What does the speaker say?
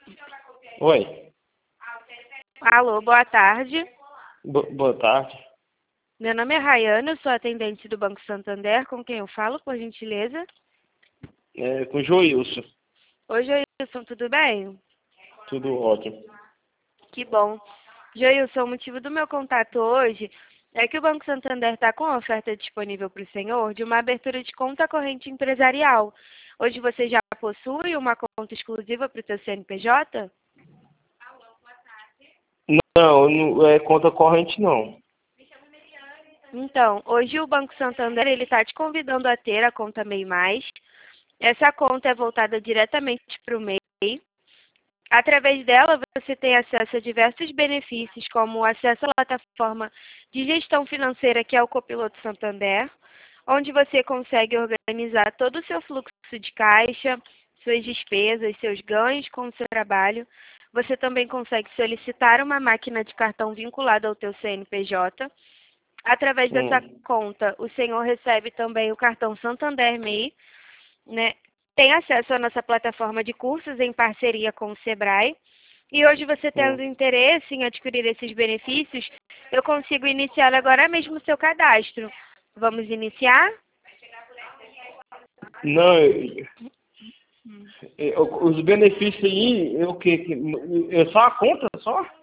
Oi. Alô, boa tarde. Boa tarde. Meu nome é Rayana, eu sou atendente do Banco Santander. Com quem eu falo, por gentileza? Com o Joilson. Oi, Joilson, tudo bem? Tudo ótimo. Que bom. Joilson, o motivo do meu contato hoje é que o Banco Santander está com a oferta disponível para o senhor de uma abertura de conta corrente empresarial. Hoje você já possui uma conta exclusiva para o seu CNPJ? Não é conta corrente não. Então, hoje o Banco Santander ele está te convidando a ter a conta MEI Mais. Essa conta é voltada diretamente para o MEI. Através dela, você tem acesso a diversos benefícios, como acesso à plataforma de gestão financeira, que é o Copiloto Santander, onde você consegue organizar todo o seu fluxo de caixa, suas despesas, seus ganhos com o seu trabalho. Você também consegue solicitar uma máquina de cartão vinculada ao teu CNPJ. Através dessa conta, o senhor recebe também o cartão Santander MEI, né? Tem acesso à nossa plataforma de cursos em parceria com o Sebrae. E hoje você tendo interesse em adquirir esses benefícios, eu consigo iniciar agora mesmo o seu cadastro. Vamos iniciar? Não, os benefícios aí, é o quê? É só a conta, só?